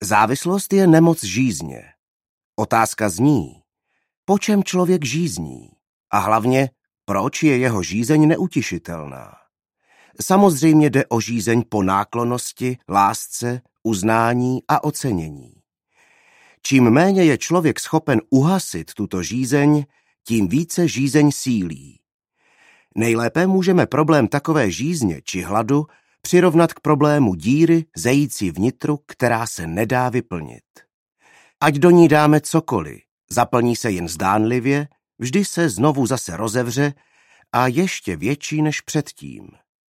Závislost je nemoc žízně. Otázka zní, po čem člověk žízní a hlavně, proč je jeho žízeň neutišitelná. Samozřejmě jde o žízeň po náklonnosti, lásce, uznání a ocenění. Čím méně je člověk schopen uhasit tuto žízeň, tím více žízeň sílí. Nejlépe můžeme problém takové žízně či hladu přirovnat k problému díry zející vnitru, která se nedá vyplnit. Ať do ní dáme cokoliv, zaplní se jen zdánlivě, vždy se znovu zase rozevře a ještě větší než předtím.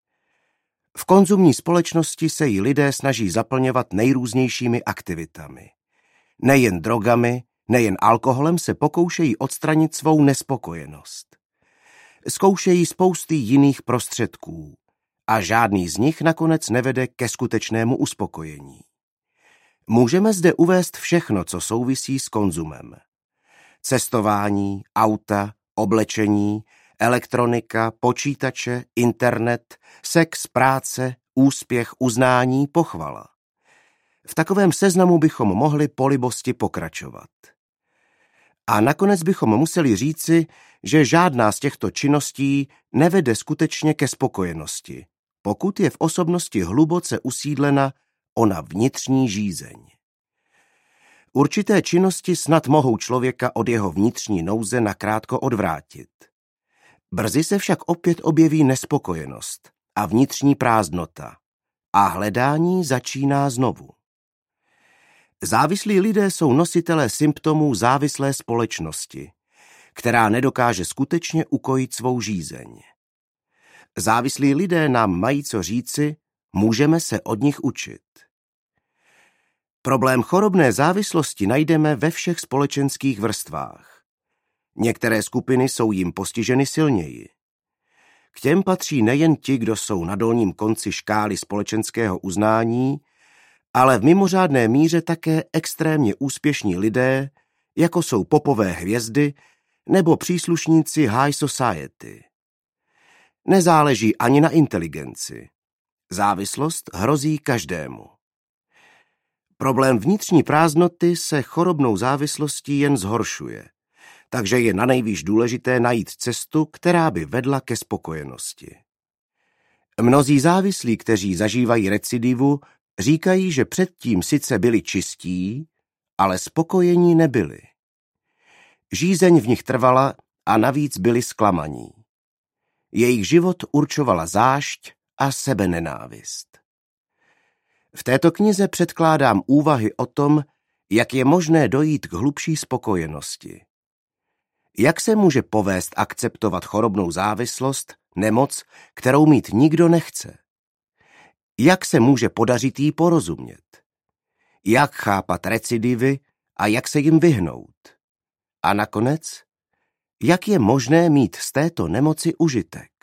V konzumní společnosti se jí lidé snaží zaplňovat nejrůznějšími aktivitami. Nejen drogami, nejen alkoholem se pokoušejí odstranit svou nespokojenost. Zkoušejí spousty jiných prostředků a žádný z nich nakonec nevede ke skutečnému uspokojení. Můžeme zde uvést všechno, co souvisí s konzumem. Cestování, auta, oblečení, elektronika, počítače, internet, sex, práce, úspěch, uznání, pochvala. V takovém seznamu bychom mohli po libosti pokračovat. A nakonec bychom museli říci, že žádná z těchto činností nevede skutečně ke spokojenosti, pokud je v osobnosti hluboce usídlena ona vnitřní žízeň. Určité činnosti snad mohou člověka od jeho vnitřní nouze nakrátko odvrátit. Brzy se však opět objeví nespokojenost a vnitřní prázdnota a hledání začíná znovu. Závislí lidé jsou nositelé symptomů závislé společnosti, která nedokáže skutečně ukojit svou žízeň. Závislí lidé nám mají co říci, můžeme se od nich učit. Problém chorobné závislosti najdeme ve všech společenských vrstvách. Některé skupiny jsou jim postiženy silněji. K těm patří nejen ti, kdo jsou na dolním konci škály společenského uznání, ale v mimořádné míře také extrémně úspěšní lidé, jako jsou popové hvězdy nebo příslušníci high society. Nezáleží ani na inteligenci. Závislost hrozí každému. Problém vnitřní prázdnoty se chorobnou závislostí jen zhoršuje, takže je nanejvýš důležité najít cestu, která by vedla ke spokojenosti. Mnozí závislí, kteří zažívají recidivu, říkají, že předtím sice byli čistí, ale spokojení nebyli. Žízeň v nich trvala a navíc byli zklamaní. Jejich život určovala zášť a sebenenávist. V této knize předkládám úvahy o tom, jak je možné dojít k hlubší spokojenosti. Jak se může povést akceptovat chorobnou závislost, nemoc, kterou mít nikdo nechce? Jak se může podařit jí porozumět? Jak chápat recidivy a jak se jim vyhnout? A nakonec, jak je možné mít z této nemoci užitek?